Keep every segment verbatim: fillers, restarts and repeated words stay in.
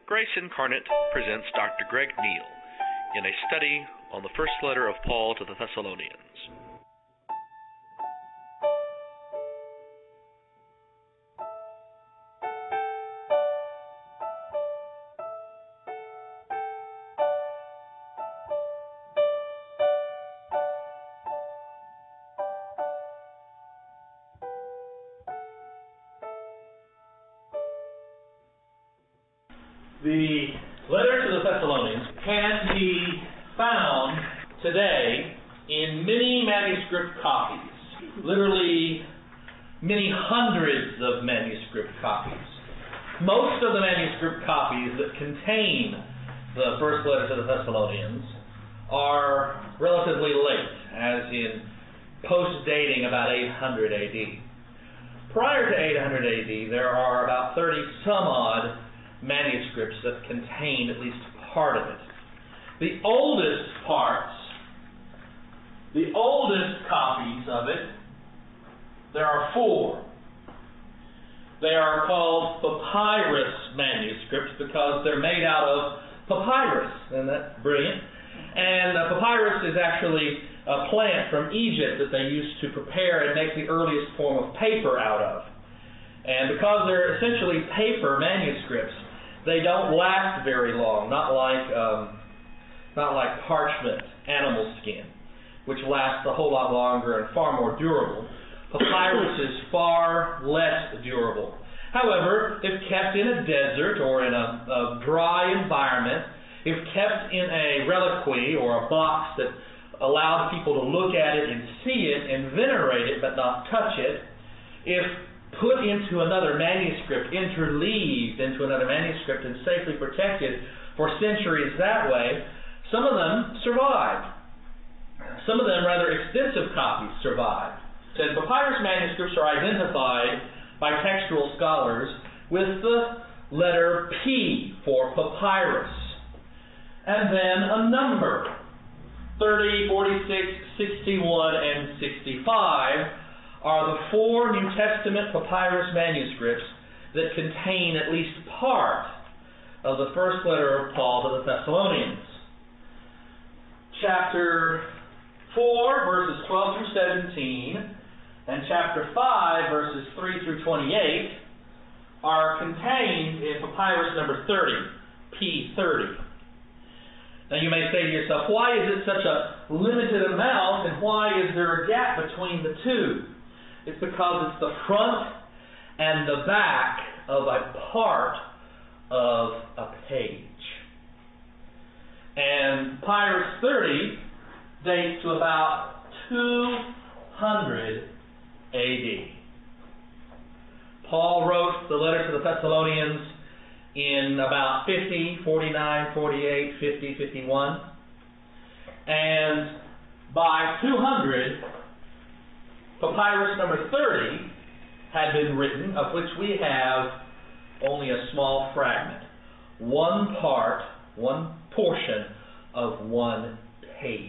Grace Incarnate presents Doctor Greg Neal in a study on the first letter of Paul to the Thessalonians. The letter to the Thessalonians can be found today in many manuscript copies, literally many hundreds of manuscript copies. Most of the manuscript copies that contain the first letter to the Thessalonians are relatively late, as in post-dating about eight hundred A D. Prior to eight hundred A D, there are about thirty some odd manuscripts that contain at least part of it. The oldest parts, the oldest copies of it, there are four. They are called papyrus manuscripts because they're made out of papyrus. Isn't that brilliant? And uh, papyrus is actually a plant from Egypt that they used to prepare and make the earliest form of paper out of. And because they're essentially paper manuscripts, they don't last very long, not like um, not like parchment, animal skin, which lasts a whole lot longer and far more durable. Papyrus is far less durable. However, if kept in a desert or in a, a dry environment, if kept in a reliquary or a box that allowed people to look at it and see it and venerate it but not touch it, if put into another manuscript, interleaved into another manuscript and safely protected for centuries that way, some of them survived. Some of them, rather extensive copies, survived. And papyrus manuscripts are identified by textual scholars with the letter P for papyrus, and then a number, thirty, forty-six, sixty-one, and sixty-five, are the four New Testament papyrus manuscripts that contain at least part of the first letter of Paul to the Thessalonians. Chapter four, verses twelve through seventeen, and chapter five, verses three through twenty-eight, are contained in papyrus number thirty, P thirty. Now you may say to yourself, why is it such a limited amount, and why is there a gap between the two? It's because it's the front and the back of a part of a page. And Papyrus thirty dates to about two hundred A D. Paul wrote the letter to the Thessalonians in about fifty, forty-nine, forty-eight, fifty, fifty-one. And by two hundred, papyrus number thirty had been written, of which we have only a small fragment. One part, one portion of one page.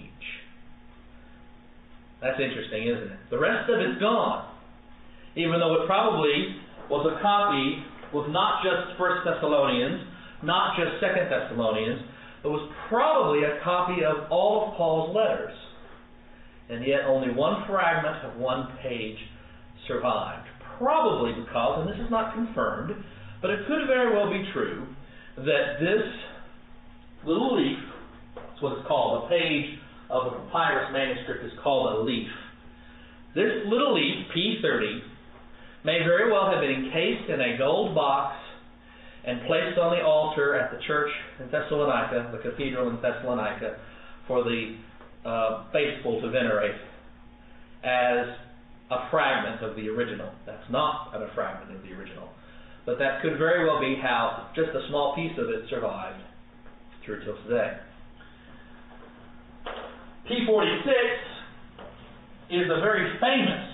That's interesting, isn't it? The rest of it's gone. Even though it probably was a copy, was not just First Thessalonians, not just Second Thessalonians, it was probably a copy of all of Paul's letters. And yet only one fragment of one page survived. Probably because, and this is not confirmed, but it could very well be true, that this little leaf, that's what it's called, a page of a papyrus manuscript is called a leaf. This little leaf, P thirty, may very well have been encased in a gold box and placed on the altar at the church in Thessalonica, the cathedral in Thessalonica, for the Uh, faithful to venerate as a fragment of the original. That's not a fragment of the original. But that could very well be how just a small piece of it survived through till today. P forty-six is a very famous,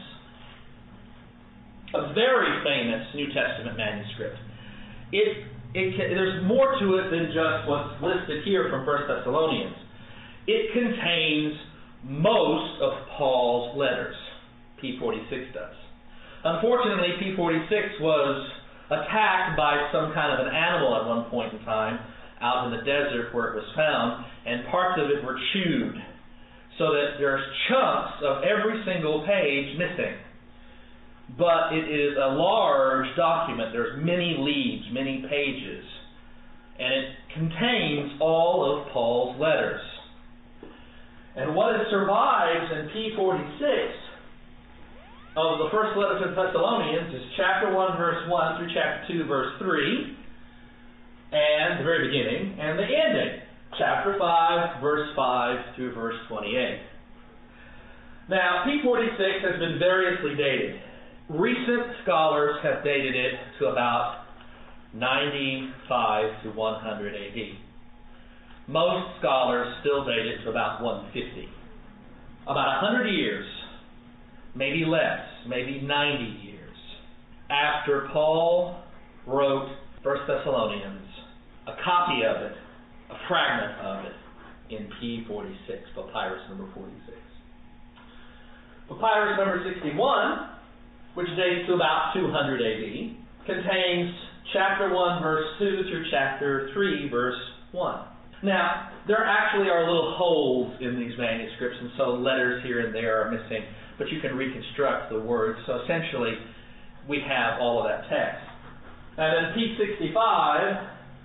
a very famous New Testament manuscript. It, it can, there's more to it than just what's listed here from First Thessalonians. It contains most of Paul's letters. P forty-six does. Unfortunately, P forty-six was attacked by some kind of an animal at one point in time out in the desert where it was found, and parts of it were chewed, so that there's chunks of every single page missing. But it is a large document. There's many leaves, many pages, and it contains all of Paul's letters. And what it survives in P forty-six of the first letter to the Thessalonians is chapter one, verse one through chapter two, verse three, and the very beginning, and the ending, chapter five, verse five through verse twenty-eight. Now, P forty-six has been variously dated. Recent scholars have dated it to about ninety-five to one hundred A D. Most scholars still date it to about one fifty. About one hundred years, maybe less, maybe ninety years, after Paul wrote First Thessalonians, a copy of it, a fragment of it, in P forty-six, papyrus number forty-six. Papyrus number sixty-one, which dates to about two hundred A D, contains chapter one, verse two through chapter three, verse one. Now, there actually are little holes in these manuscripts, and so letters here and there are missing, but you can reconstruct the words. So essentially, we have all of that text. And then P sixty-five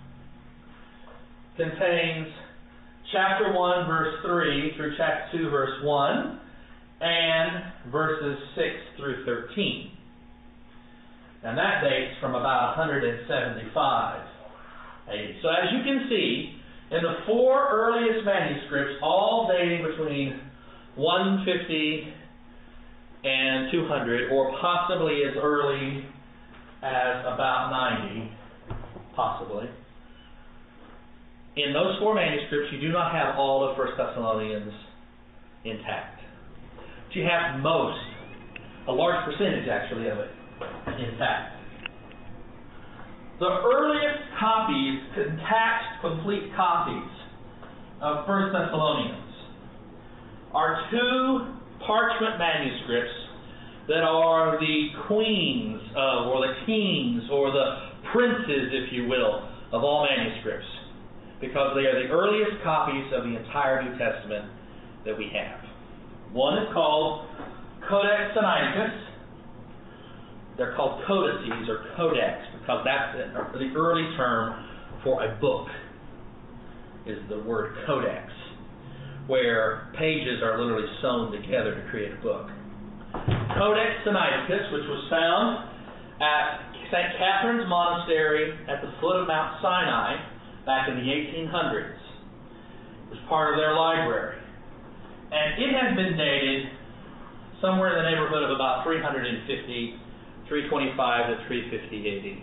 contains chapter one, verse three through chapter two, verse one, and verses six through thirteen. And that dates from about one hundred seventy-five A D. So as you can see, in the four earliest manuscripts, all dating between one fifty and two hundred, or possibly as early as about ninety, possibly. In those four manuscripts, you do not have all of First Thessalonians intact. But you have most, a large percentage actually of it, intact. The earliest copies, intact, complete copies of First Thessalonians are two parchment manuscripts that are the queens of, or the kings, or the princes, if you will, of all manuscripts, because they are the earliest copies of the entire New Testament that we have. One is called Codex Sinaiticus. They're called codices or codex because that's the, the early term for a book, is the word codex, where pages are literally sewn together to create a book. Codex Sinaiticus, which was found at Saint Catherine's Monastery at the foot of Mount Sinai back in the eighteen hundreds. It was part of their library. And it has been dated somewhere in the neighborhood of about three fifty, three twenty-five to three fifty A D.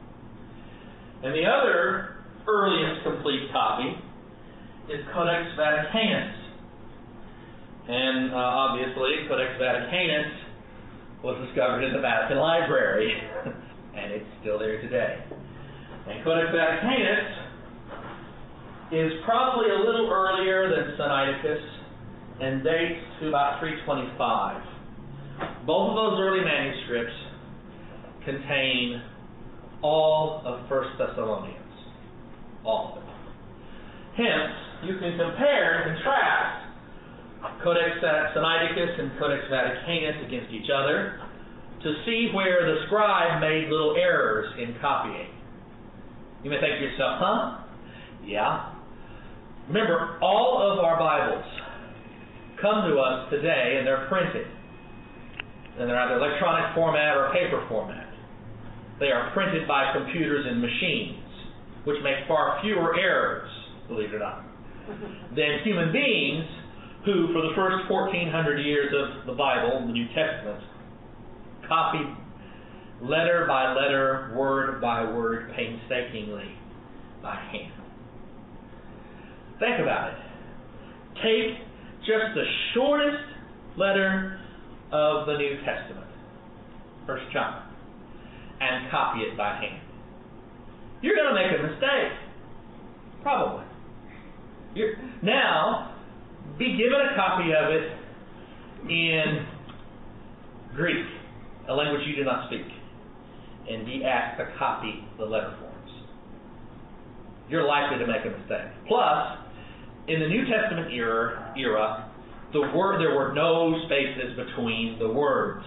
And the other earliest complete copy is Codex Vaticanus. And uh, obviously, Codex Vaticanus was discovered in the Vatican Library, and it's still there today. And Codex Vaticanus is probably a little earlier than Sinaiticus and dates to about three twenty-five. Both of those early manuscripts contain all of First Thessalonians. All of it. Hence, you can compare and contrast Codex Sinaiticus and Codex Vaticanus against each other to see where the scribe made little errors in copying. You may think to yourself, huh? Yeah. Remember, all of our Bibles come to us today and they're printed. And they're either electronic format or paper format. They are printed by computers and machines, which make far fewer errors, believe it or not, than human beings who, for the first fourteen hundred years of the Bible, the New Testament, copied letter by letter, word by word, painstakingly, by hand. Think about it. Take just the shortest letter of the New Testament, First John, and copy it by hand. You're going to make a mistake. Probably. You're, now, be given a copy of it in Greek, a language you do not speak. and be asked to copy the letter forms. You're likely to make a mistake. Plus, in the New Testament era, era the word there were no spaces between the words.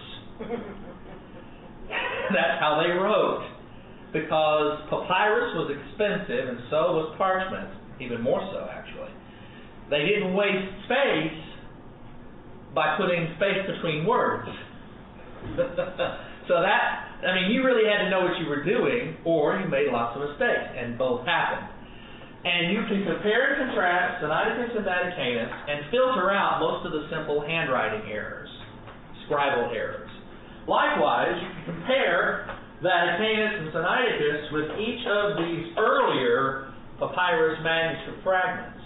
That's how they wrote. Because papyrus was expensive and so was parchment, even more so actually. They didn't waste space by putting space between words. So that, I mean, you really had to know what you were doing, or you made lots of mistakes, and both happened. And you can compare and contrast Sinaiticus and Vaticanus and filter out most of the simple handwriting errors, scribal errors. Likewise, you can compare Vaticanus and Sinaiticus with each of these earlier papyrus manuscript fragments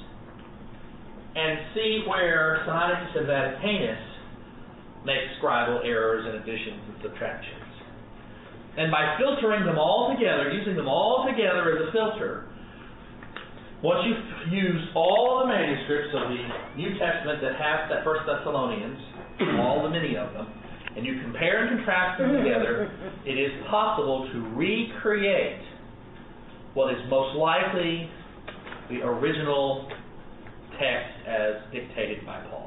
and see where Sinaiticus and Vaticanus make scribal errors and additions and subtractions. And by filtering them all together, using them all together as a filter, once you've used all of the manuscripts of the New Testament that have that First Thessalonians, all the many of them, and you compare and contrast them together, it is possible to recreate what is most likely the original text as dictated by Paul.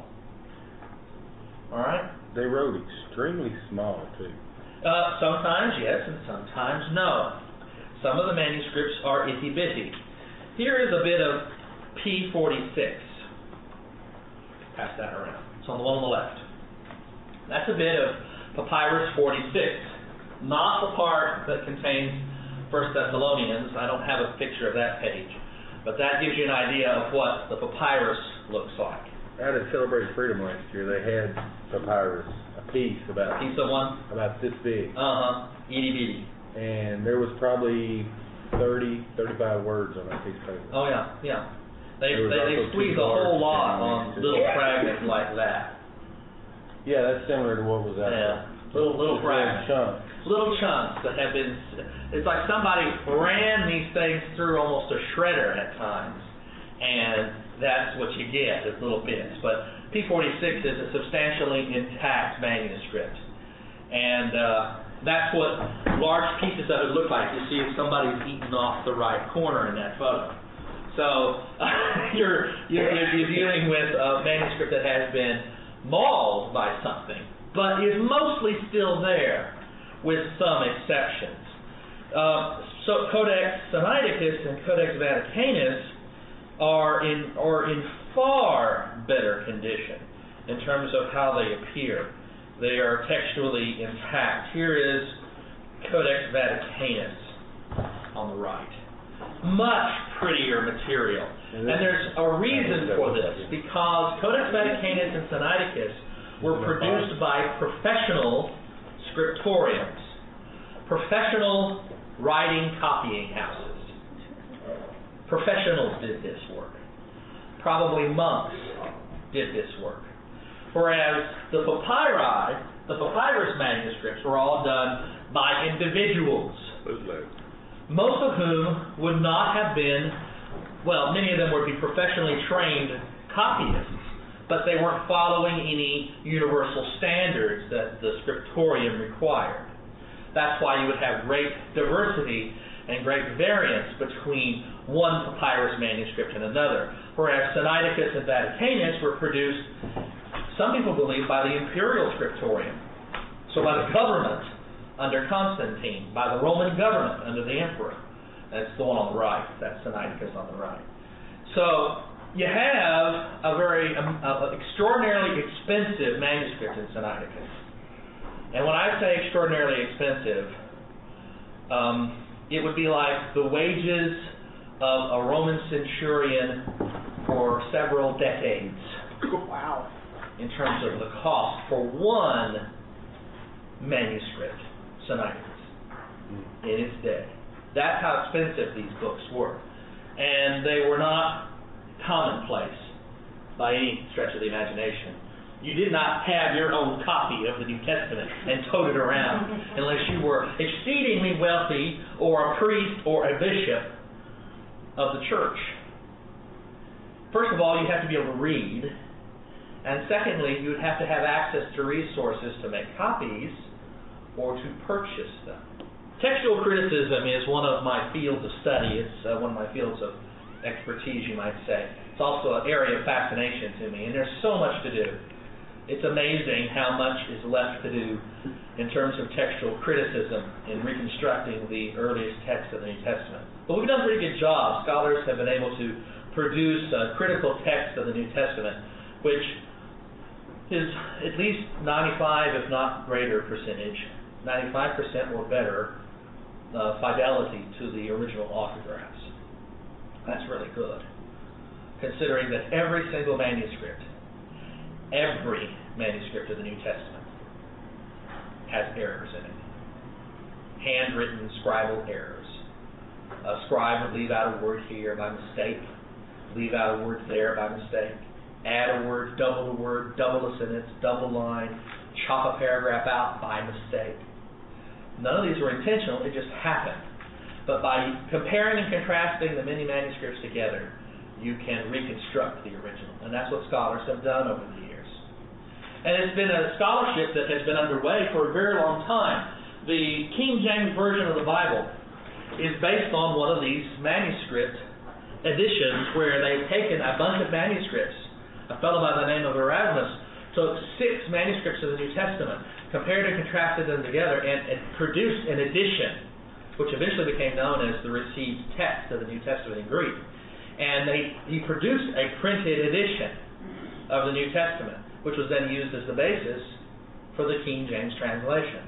All right? They wrote extremely small, too. Uh, sometimes yes, and sometimes no. Some of the manuscripts are itty-bitty. Here is a bit of P forty-six. Pass that around. It's on the one on the left. That's a bit of Papyrus forty-six, not the part that contains First Thessalonians. I don't have a picture of that page, but that gives you an idea of what the papyrus looks like. Out at Celebrate Freedom last year, they had papyrus, a piece about Piece of one? about this big, Uh-huh. Itty bitty. and there was probably thirty, thirty-five words on that piece of paper. Oh yeah, yeah. They There was they, they also squeeze two a whole large lot on families. little fragments like that. Yeah, that's similar to what was out Yeah. there. Little little Just fragments. chunks. Little chunks that have been, it's like somebody ran these things through almost a shredder at times, and that's what you get, is little bits. But P forty-six is a substantially intact manuscript, and uh, that's what large pieces of it look like. You see if somebody's eaten off the right corner in that photo. So you're, you're you're dealing with a manuscript that has been mauled by something, but is mostly still there, with some exceptions. Uh, so Codex Sinaiticus and Codex Vaticanus are in are in far better condition in terms of how they appear. They are textually intact. Here is Codex Vaticanus on the right. Much prettier material. And there's a reason for this, because Codex Vaticanus and Sinaiticus were produced by professional scriptoriums, professional writing copying houses. Professionals did this work. Probably monks did this work. Whereas the papyri, the papyrus manuscripts, were all done by individuals, most of whom would not have been, well, many of them would be professionally trained copyists, but they weren't following any universal standards that the scriptorium required. That's why you would have great diversity and great variance between one papyrus manuscript and another. Whereas Sinaiticus and Vaticanus were produced, some people believe, by the imperial scriptorium, so by the government under Constantine, by the Roman government under the emperor. That's the one on the right. That's Sinaiticus on the right. So you have a very um, uh, extraordinarily expensive manuscript in Sinaiticus. And when I say extraordinarily expensive, um, it would be like the wages of a Roman centurion for several decades. Wow. In terms of the cost for one manuscript, Sinaiticus, in its day. That's how expensive these books were. And they were not commonplace by any stretch of the imagination. You did not have your own copy of the New Testament and tote it around unless you were exceedingly wealthy or a priest or a bishop of the church. First of all, you have to be able to read. And secondly, you would have to have access to resources to make copies or to purchase them. Textual criticism is one of my fields of study. It's uh, one of my fields of expertise, you might say. It's also an area of fascination to me, and there's so much to do. It's amazing how much is left to do in terms of textual criticism in reconstructing the earliest text of the New Testament. But we've done a pretty good job. Scholars have been able to produce a critical text of the New Testament, which is at least ninety-five, if not greater percentage, ninety-five percent or better uh, fidelity to the original autographs. That's really good, considering that every single manuscript, every manuscript of the New Testament has errors in it. Handwritten, scribal errors. A scribe would leave out a word here by mistake, leave out a word there by mistake, add a word, double a word, double a sentence, double line, chop a paragraph out by mistake. None of these were intentional, it just happened. But by comparing and contrasting the many manuscripts together, you can reconstruct the original. And that's what scholars have done over the years. And it's been a scholarship that has been underway for a very long time. The King James Version of the Bible is based on one of these manuscript editions where they've taken a bunch of manuscripts. A fellow by the name of Erasmus took six manuscripts of the New Testament, compared and contrasted them together, and, and produced an edition, which eventually became known as the received text of the New Testament in Greek. And they, he produced a printed edition of the New Testament, which was then used as the basis for the King James translation.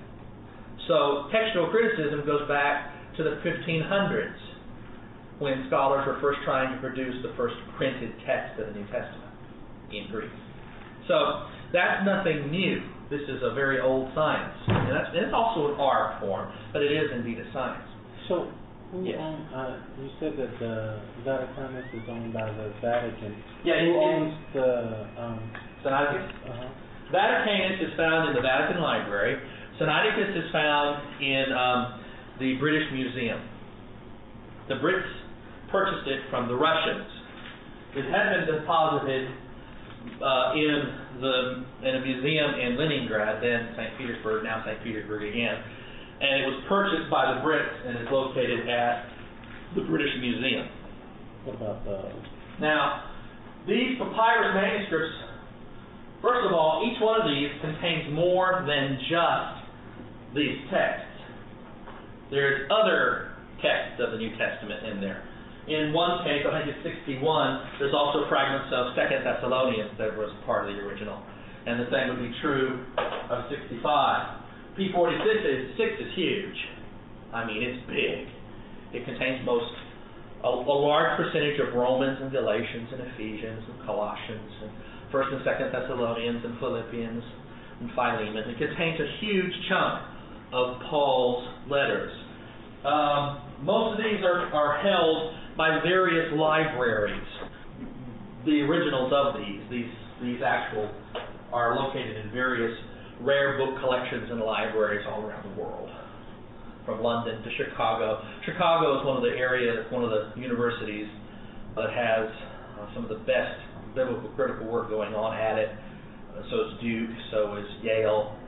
So textual criticism goes back to the fifteen hundreds, when scholars were first trying to produce the first printed text of the New Testament in Greek. So that's nothing new. This is a very old science. And, that's, and it's also an art form, but it is indeed a science. So, who Yes. own, uh, you said that the Vaticanus is owned by the Vatican. Yeah, Who it- it- owns the, um, Sinaiticus? uh-huh. Vaticanus is found in the Vatican Library. Sinaiticus is found in um, the British Museum. The Brits purchased it from the Russians. It had been deposited uh, in the in a museum in Leningrad, then Saint Petersburg, now Saint Petersburg again, and it was purchased by the Brits and is located at the British Museum. What about the, Now, these papyrus manuscripts, first of all, each one of these contains more than just these texts. There's other texts of the New Testament in there. In one case, I think it's sixty-one, there's also fragments of Second Thessalonians that was part of the original. And the same would be true of sixty-five. P forty-six is, six is huge. I mean, it's big. It contains most, a, a large percentage of Romans and Galatians and Ephesians and Colossians and First and Second Thessalonians and Philippians and Philemon. It contains a huge chunk of Paul's letters. Um, most of these are, are held by various libraries. The originals of these, these, these actual, are located in various rare book collections and libraries all around the world, from London to Chicago. Chicago is one of the areas, one of the universities that has uh, some of the best biblical critical work going on at it. Uh, so is Duke, so is Yale,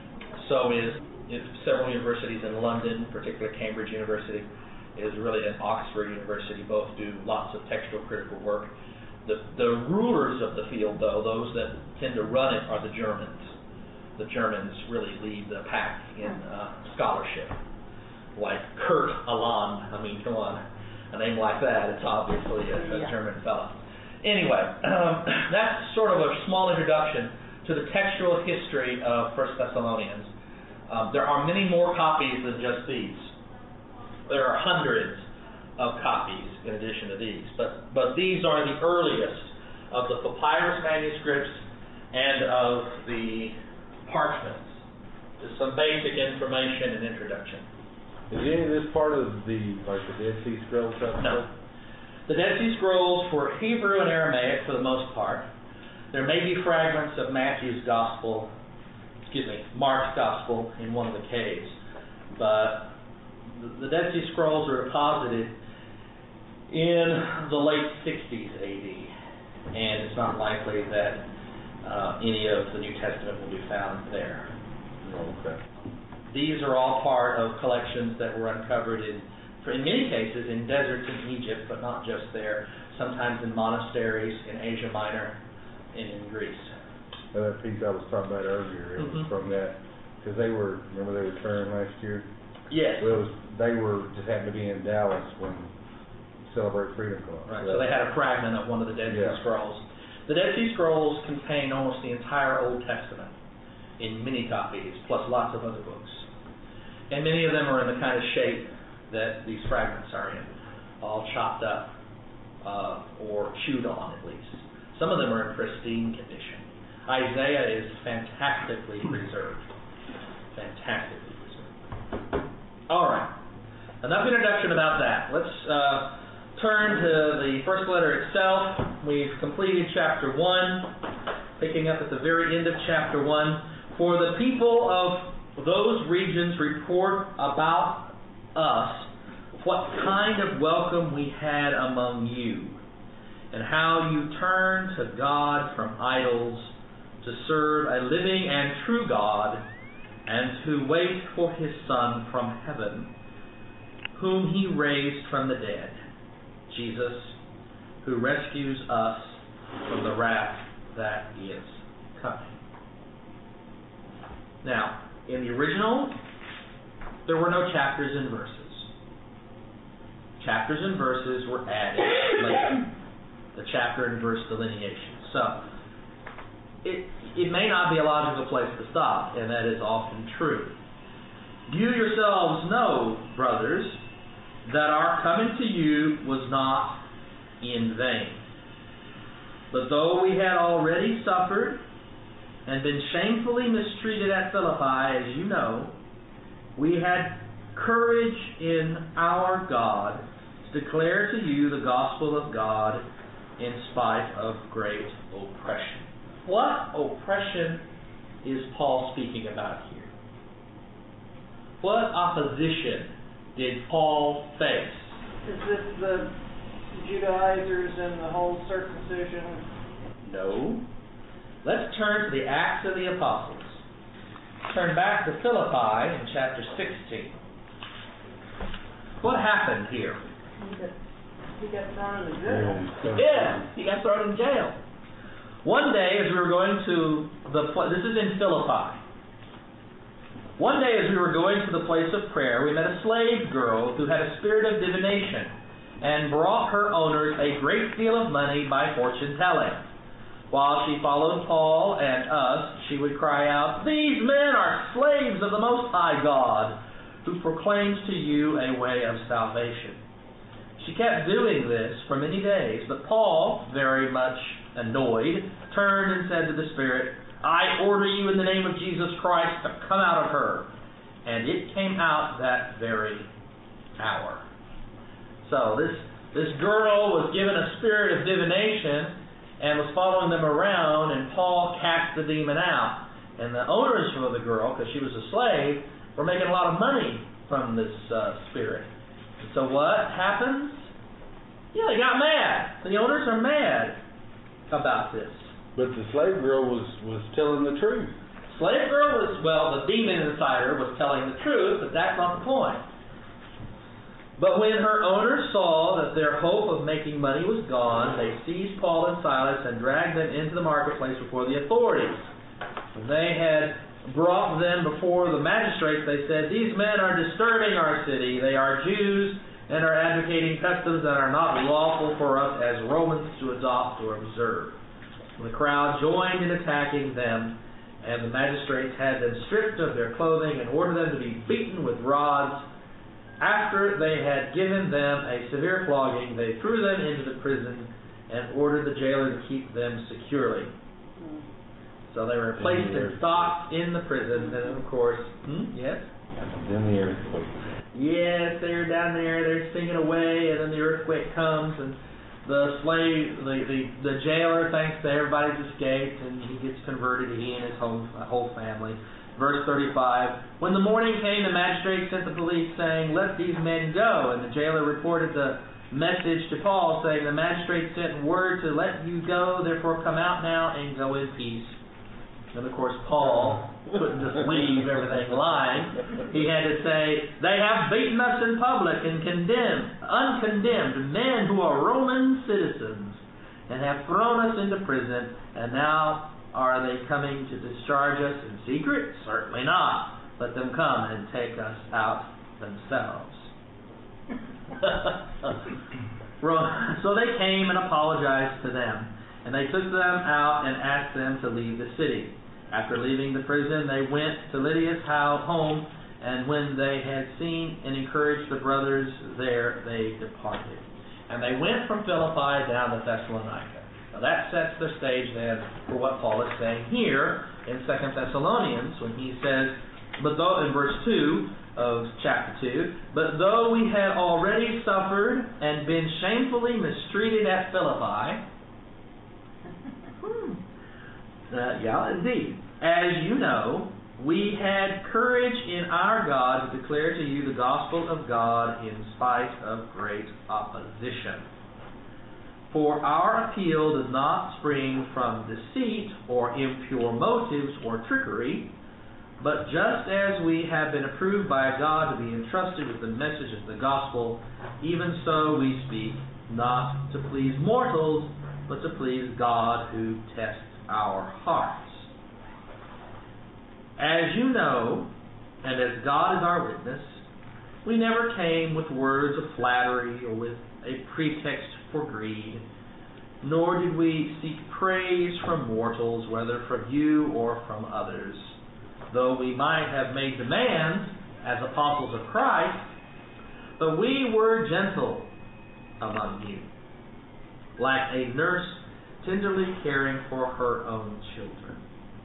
so is you know, several universities in London, particularly Cambridge University, is really an Oxford University. Both do lots of textual critical work. The, the rulers of the field, though, those that tend to run it, are the Germans. The Germans really lead the pack in uh, scholarship. Like Kurt Aland, I mean, come on, a name like that, it's obviously a, a Yeah. German fellow. Anyway, um, that's sort of a small introduction to the textual history of First Thessalonians. Um, there are many more copies than just these. There are hundreds of copies in addition to these, but, but these are the earliest of the papyrus manuscripts and of the parchments. Just some basic information and introduction. Is any of this part of the, like the Dead Sea Scrolls type No. stuff? The Dead Sea Scrolls were Hebrew and Aramaic for the most part. There may be fragments of Matthew's Gospel, excuse me, Mark's Gospel in one of the caves, but the Dead Sea Scrolls are deposited in the late sixties A D, and it's not likely that uh, any of the New Testament will be found there. Oh, okay. these are all part of collections that were uncovered in, for in many cases, in deserts in Egypt, but not just there. Sometimes in monasteries in Asia Minor and in Greece. Uh, that piece I was talking about earlier, it was Mhm. from that, because they were, remember they returned last year? Yes. Well, it was, they were, just happened to be in Dallas when Celebrate Freedom Club. Right, so they had a fragment of one of the Dead Sea Yeah. Scrolls. The Dead Sea Scrolls contain almost the entire Old Testament in many copies, plus lots of other books. And many of them are in the kind of shape that these fragments are in, all chopped up uh, or chewed on at least. Some of them are in pristine condition. Isaiah is fantastically preserved. Fantastically preserved. All right. Enough introduction about that. Let's uh, turn to the first letter itself. We've completed chapter one, picking up at the very end of chapter one. For the people of those regions report about us what kind of welcome we had among you, and how you turned to God from idols to serve a living and true God, and to wait for His Son from heaven, whom He raised from the dead, Jesus, who rescues us from the wrath that is coming. Now, in the original, there were no chapters and verses. Chapters and verses were added later. The chapter and verse delineation. So, it, it may not be a logical place to stop, and that is often true. You yourselves know, brothers, that our coming to you was not in vain. But though we had already suffered and been shamefully mistreated at Philippi, as you know, we had courage in our God to declare to you the gospel of God in spite of great oppression. What oppression is Paul speaking about here? What opposition did Paul face? Is this the Judaizers and the whole circumcision? No. Let's turn to the Acts of the Apostles. Turn back to Philippi in chapter sixteen. What happened here? He got, he got thrown in the jail. Yeah, he got thrown in jail. One day, as we were going to the pl- this is in Philippi. One day, as we were going to the place of prayer, we met a slave girl who had a spirit of divination and brought her owners a great deal of money by fortune telling. While she followed Paul and us, she would cry out, "These men are slaves of the Most High God, who proclaims to you a way of salvation." She kept doing this for many days, but Paul, very much annoyed, turned and said to the Spirit, "I order you in the name of Jesus Christ to come out of her." And it came out that very hour. So this, this girl was given a spirit of divination and was following them around, and Paul cast the demon out. And the owners of the girl, because she was a slave, were making a lot of money from this uh, spirit. And so what happens? Yeah, they got mad. The owners are mad about this. But the slave girl was, was telling the truth. Slave girl was, well, the demon inside her was telling the truth, but that's not the point. But when her owners saw that their hope of making money was gone, they seized Paul and Silas and dragged them into the marketplace before the authorities. When they had brought them before the magistrates, they said, "These men are disturbing our city. They are Jews and are advocating customs that are not lawful for us as Romans to adopt or observe." The crowd joined in attacking them, and the magistrates had them stripped of their clothing and ordered them to be beaten with rods. After they had given them a severe flogging, they threw them into the prison and ordered the jailer to keep them securely. So they were placed in stocks in the prison, and of course, hmm, yes? Then the earthquake. Yes, they're down there, they're singing away, and then the earthquake comes, and the slave, the, the, the jailer thinks that everybody's escaped, and he gets converted, he and his whole, whole family. Verse thirty-five, when the morning came, the magistrate sent the police, saying, "Let these men go." And the jailer reported the message to Paul, saying, "The magistrate sent word to let you go, therefore come out now and go in peace." And of course, Paul couldn't just leave everything lying. He had to say, they have beaten us in public and condemned, uncondemned men who are Roman citizens and have thrown us into prison, and now are they coming to discharge us in secret? Certainly not. Let them come and take us out themselves. So they came and apologized to them, and they took them out and asked them to leave the city. After leaving the prison, they went to Lydia's house, home, and when they had seen and encouraged the brothers there, they departed. And they went from Philippi down to Thessalonica. Now that sets the stage then for what Paul is saying here in Second Thessalonians when he says, but though in verse two of chapter two, but though we had already suffered and been shamefully mistreated at Philippi, hmm, uh, yeah, indeed, as you know, we had courage in our God to declare to you the gospel of God in spite of great opposition. For our appeal does not spring from deceit or impure motives or trickery, but just as we have been approved by God to be entrusted with the message of the gospel, even so we speak, not to please mortals, but to please God who tests our hearts. As you know, and as God is our witness, we never came with words of flattery or with a pretext for greed, nor did we seek praise from mortals, whether from you or from others. Though we might have made demands as apostles of Christ, but we were gentle among you, like a nurse tenderly caring for her own children.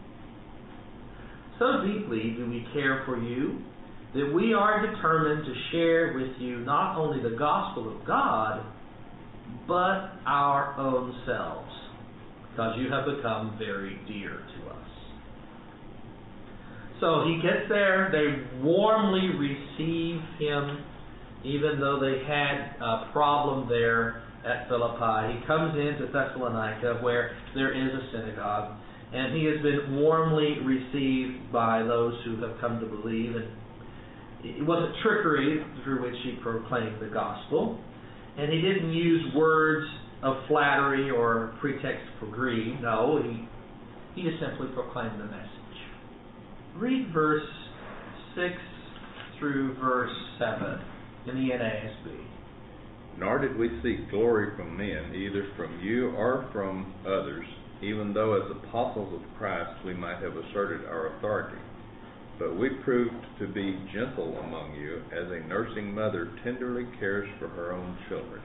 So deeply do we care for you that we are determined to share with you not only the gospel of God, but our own selves, because you have become very dear to us. So he gets there, they warmly receive him, even though they had a problem there at Philippi. He comes into Thessalonica, where there is a synagogue, and he has been warmly received by those who have come to believe. And it wasn't trickery through which he proclaimed the gospel, and he didn't use words of flattery or pretext for greed. No, he, he just simply proclaimed the message. Read verse six through verse seven in the N A S B. Nor did we seek glory from men, either from you or from others, even though as apostles of Christ we might have asserted our authority. But we proved to be gentle among you, as a nursing mother tenderly cares for her own children.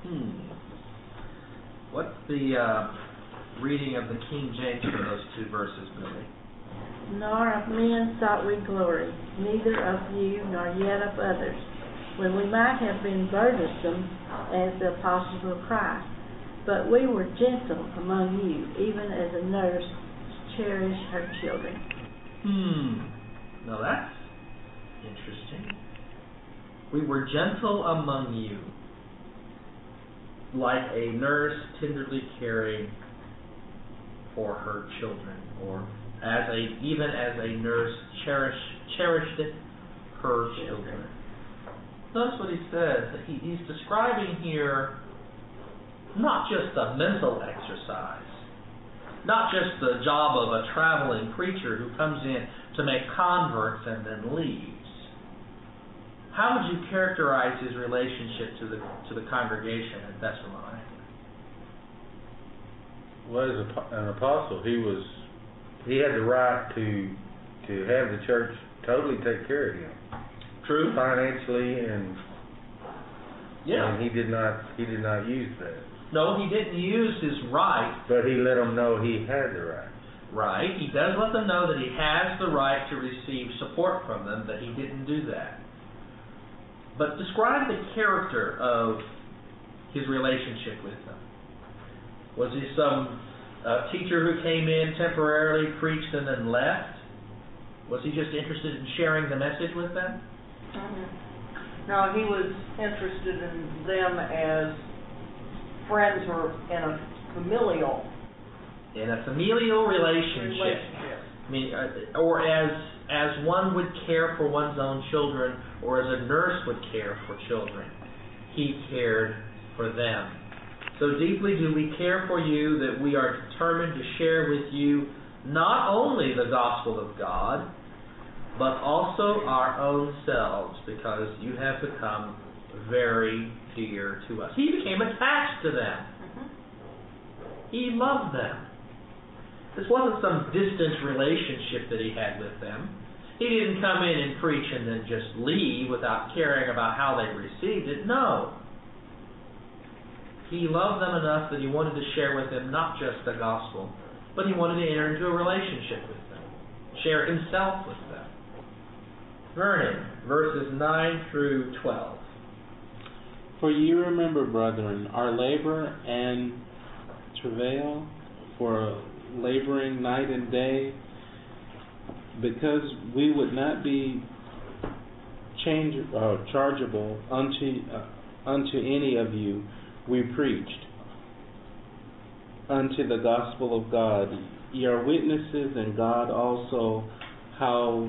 Hmm. What's the uh, reading of the King James for those two verses, Billy? Nor of men sought we glory, neither of you nor yet of others, when we might have been burdensome as the apostles of Christ. But we were gentle among you, even as a nurse cherishes her children. Hmm. Now that's interesting. We were gentle among you, like a nurse tenderly caring for her children, or as a even as a nurse cherished cherished her children. Notice what he says. That he, he's describing here not just a mental exercise, not just the job of a traveling preacher who comes in to make converts and then leaves. How would you characterize his relationship to the to the congregation at Thessalonica? Well, as a, an apostle, he was he had the right to to have the church totally take care of him. True. Financially, and yeah, and he did not he did not use that. No, he didn't use his right. But he let them know he had the right. Right. He does let them know that he has the right to receive support from them, but he didn't do that. But describe the character of his relationship with them. Was he some uh, teacher who came in, temporarily preached, and then left? Was he just interested in sharing the message with them? Mm-hmm. No, he was interested in them as friends or in a familial In a familial relationship. relationship. I mean, uh, or as as one would care for one's own children, or as a nurse would care for children, he cared for them. So deeply do we care for you that we are determined to share with you not only the gospel of God, but also our own selves, because you have become very dear to us. He became attached to them. He loved them. This wasn't some distant relationship that he had with them. He didn't come in and preach and then just leave without caring about how they received it. No. He loved them enough that he wanted to share with them not just the gospel, but he wanted to enter into a relationship with them, share himself with them. Vernon, verses nine through twelve. For you remember, brethren, our labor and travail, for laboring night and day, because we would not be change, uh, chargeable unto uh, unto any of you, we preached unto the gospel of God. Ye are witnesses, and God also, how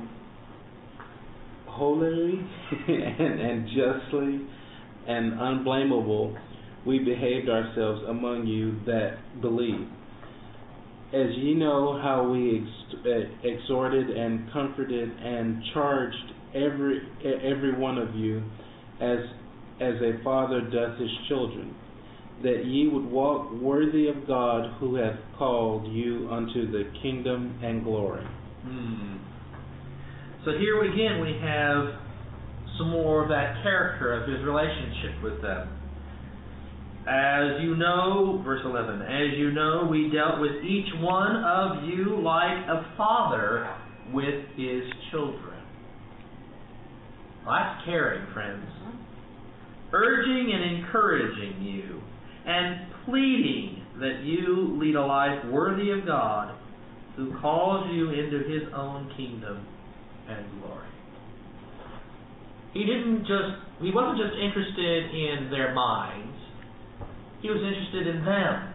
holily and, and justly and unblameable we behaved ourselves among you that believe. As ye know how we ex- exhorted and comforted and charged every every one of you, as as a father doth his children, that ye would walk worthy of God, who hath called you unto the kingdom and glory. Hmm. So here again we have some more of that character of his relationship with them. As you know, verse eleven, as you know, we dealt with each one of you like a father with his children. Well, that's caring, friends. Urging and encouraging you, and pleading that you lead a life worthy of God, who calls you into his own kingdom and glory. He didn't just, he wasn't just interested in their minds, he was interested in them.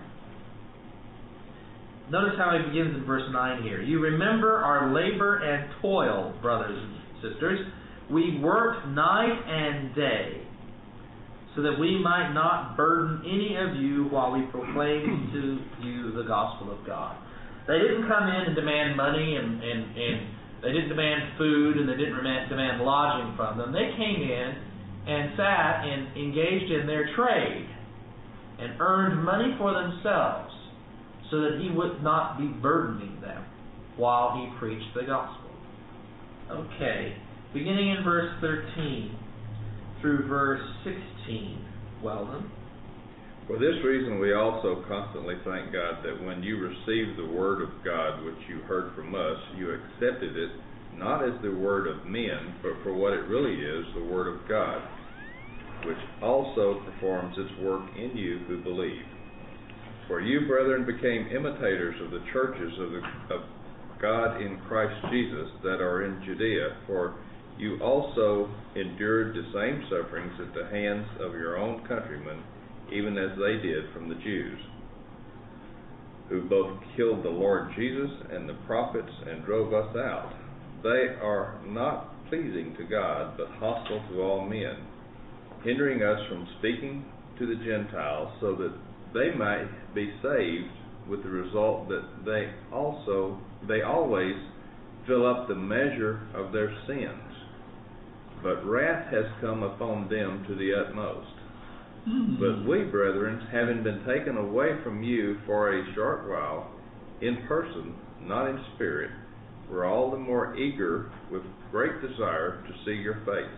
Notice how he begins in verse nine here. You remember our labor and toil, brothers and sisters. We worked night and day, so that we might not burden any of you while we proclaim to you the gospel of God. They didn't come in and demand money, and, and, and they didn't demand food, and they didn't demand lodging from them. They came in and sat and engaged in their trade and earned money for themselves so that he would not be burdening them while he preached the gospel. Okay, beginning in verse thirteen through verse sixteen. Weldon. For this reason we also constantly thank God that when you received the word of God which you heard from us, you accepted it not as the word of men, but for what it really is, the word of God, which also performs its work in you who believe. For you, brethren, became imitators of the churches of, the, of God in Christ Jesus that are in Judea, for you also endured the same sufferings at the hands of your own countrymen, even as they did from the Jews, who both killed the Lord Jesus and the prophets and drove us out. They are not pleasing to God, but hostile to all men, hindering us from speaking to the Gentiles, so that they might be saved, with the result that they also they always fill up the measure of their sins. But wrath has come upon them to the utmost. Mm-hmm. But we, brethren, having been taken away from you for a short while, in person, not in spirit, were all the more eager with great desire to see your face.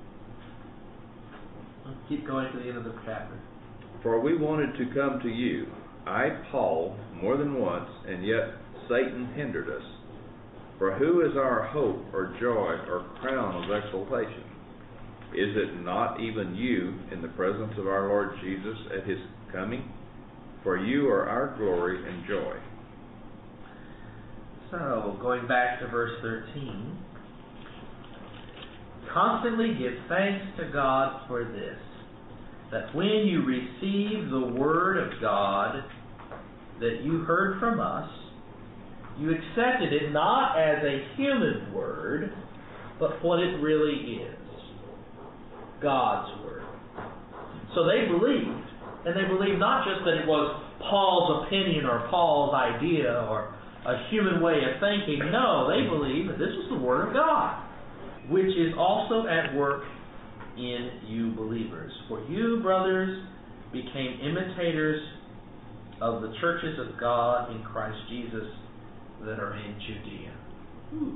Keep going to the end of the chapter. For we wanted to come to you, I, Paul, more than once, and yet Satan hindered us. For who is our hope or joy or crown of exaltation? Is it not even you in the presence of our Lord Jesus at his coming? For you are our glory and joy. So, going back to verse thirteen. Constantly give thanks to God for this, that when you receive the word of God that you heard from us, You accepted it not as a human word, but what it really is, God's word. So they believed, and they believed not just that it was Paul's opinion or Paul's idea or a human way of thinking. No, they believed that this was the Word of God, which is also at work in you believers. For you, brothers, became imitators of the churches of God in Christ Jesus that are in Judea. Hmm.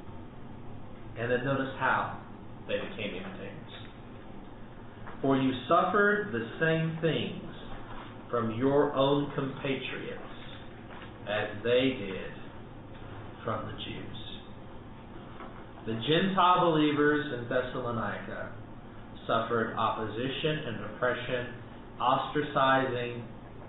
And then notice how they became imitators. For you suffered the same things from your own compatriots as they did from the Jews. The Gentile believers in Thessalonica suffered opposition and oppression, ostracizing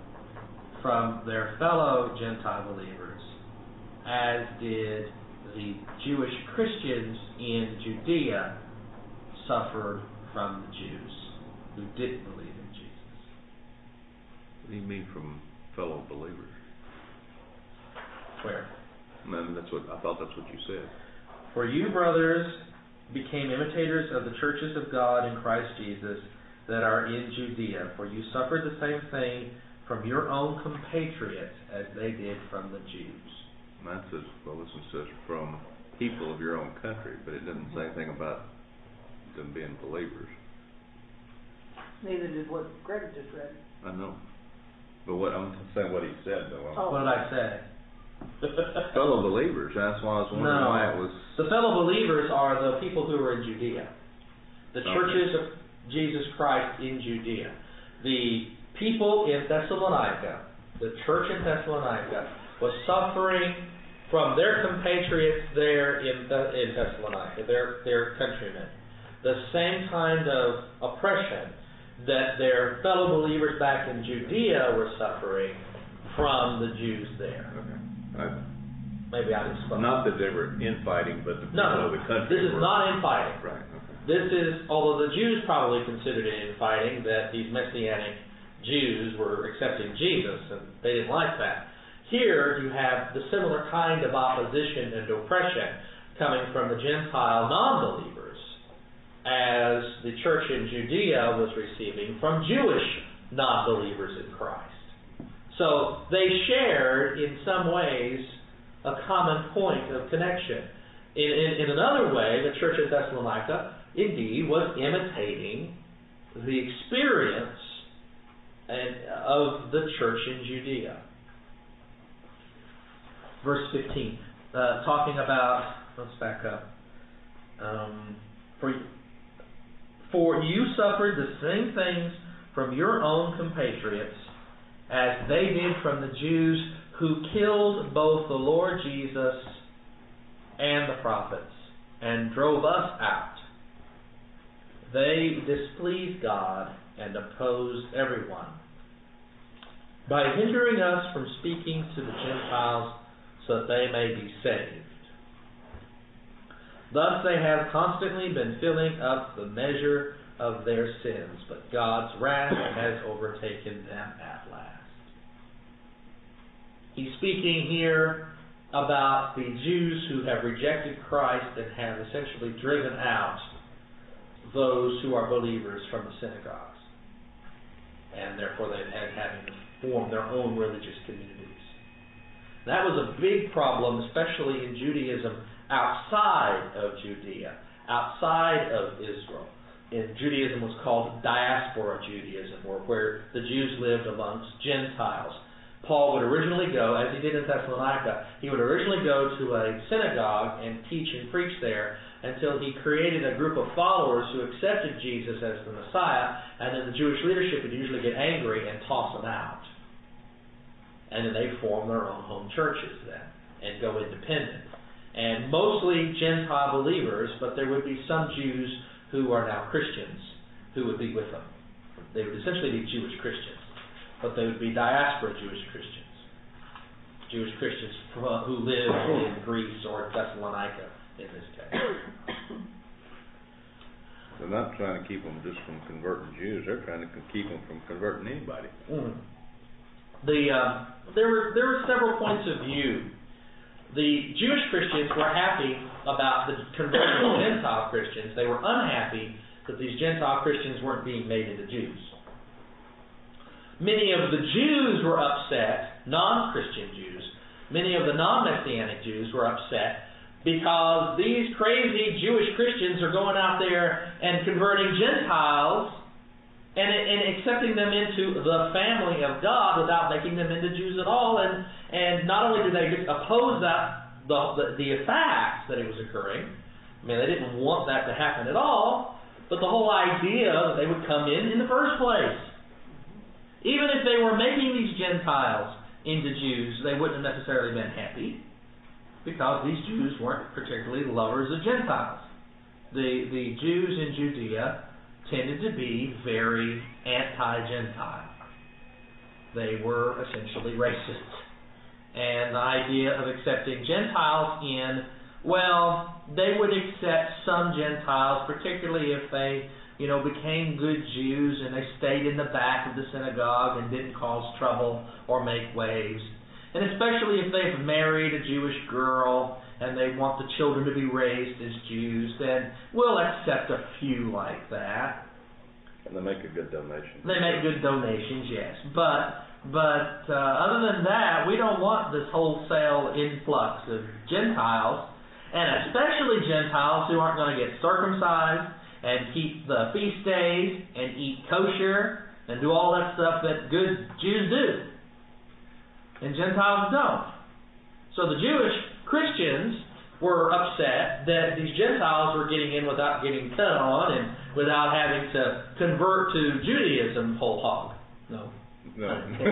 from their fellow Gentile believers, as did the Jewish Christians in Judea suffered from the Jews who didn't believe in Jesus. What do you mean from fellow believers? Where? No, that's what I thought. That's what you said. For you, brothers, became imitators of the churches of God in Christ Jesus that are in Judea. For you suffered the same thing from your own compatriots as they did from the Jews. Mine says, well, this one says from people of your own country, but it doesn't say anything about them being believers. Neither did what Greg just read. I know. But what I'm saying, what he said, though. Oh. What did I say? Fellow believers. That's why I was wondering no. why it was. The fellow believers are the people who are in Judea, the okay. churches of Jesus Christ in Judea. The people in Thessalonica, the church in Thessalonica, was suffering from their compatriots there in in Thessalonica, their their countrymen, the same kind of oppression that their fellow believers back in Judea were suffering from the Jews there. Okay. I, Maybe I just spoke. Not that they were infighting, but the people no, of the country this is were. not infighting. Right. Okay. This is, although the Jews probably considered it infighting, that these Messianic Jews were accepting Jesus, and they didn't like that. Here you have the similar kind of opposition and oppression coming from the Gentile non-believers, as the church in Judea was receiving from Jewish non-believers in Christ. So they shared, in some ways, a common point of connection. In, in, in another way, the church at Thessalonica, indeed, was imitating the experience and, of the church in Judea. Verse fifteen, uh, talking about, let's back up. Um, for, for you suffered the same things from your own compatriots as they did from the Jews who killed both the Lord Jesus and the prophets and drove us out. They displeased God and opposed everyone by hindering us from speaking to the Gentiles so that they may be saved. Thus they have constantly been filling up the measure of their sins, but God's wrath has overtaken them at last. He's speaking here about the Jews who have rejected Christ and have essentially driven out those who are believers from the synagogues. And therefore they've had having to form their own religious communities. That was a big problem, especially in Judaism outside of Judea, outside of Israel. In Judaism was called diaspora Judaism, or where the Jews lived amongst Gentiles. Paul would originally go, as he did in Thessalonica, he would originally go to a synagogue and teach and preach there until he created a group of followers who accepted Jesus as the Messiah, and then the Jewish leadership would usually get angry and toss them out. And then they form their own home churches then and go independent. And mostly Gentile believers, but there would be some Jews who are now Christians who would be with them. They would essentially be Jewish Christians, but they would be diaspora Jewish Christians. Jewish Christians who live in Greece or Thessalonica in this case. They're not trying to keep them just from converting Jews. They're trying to keep them from converting anybody. Mm. The uh, there were there were several points of view The Jewish Christians were happy about the conversion of Gentile Christians. They were unhappy that these Gentile Christians weren't being made into Jews. Many of the Jews were upset, non-Christian Jews. Many of the non-Messianic Jews were upset because these crazy Jewish Christians are going out there and converting Gentiles and, and accepting them into the family of God without making them into Jews at all. And, and not only did they oppose that, the, the, the fact that it was occurring, I mean, they didn't want that to happen at all, but the whole idea that they would come in in the first place. Even if they were making these Gentiles into Jews, they wouldn't have necessarily been happy, because these Jews weren't particularly lovers of Gentiles. The, the Jews in Judea tended to be very anti-Gentile. They were essentially racist. And the idea of accepting Gentiles in, well, they would accept some Gentiles, particularly if they, you know, became good Jews and they stayed in the back of the synagogue and didn't cause trouble or make waves. And especially if they've married a Jewish girl and they want the children to be raised as Jews, then we'll accept a few like that. And they make a good donation. They make good donations, yes. But but uh, other than that, we don't want this wholesale influx of Gentiles, and especially Gentiles who aren't going to get circumcised and keep the feast days and eat kosher and do all that stuff that good Jews do. And Gentiles don't. So the Jewish Christians were upset that these Gentiles were getting in without getting cut on and without having to convert to Judaism whole hog. No. No.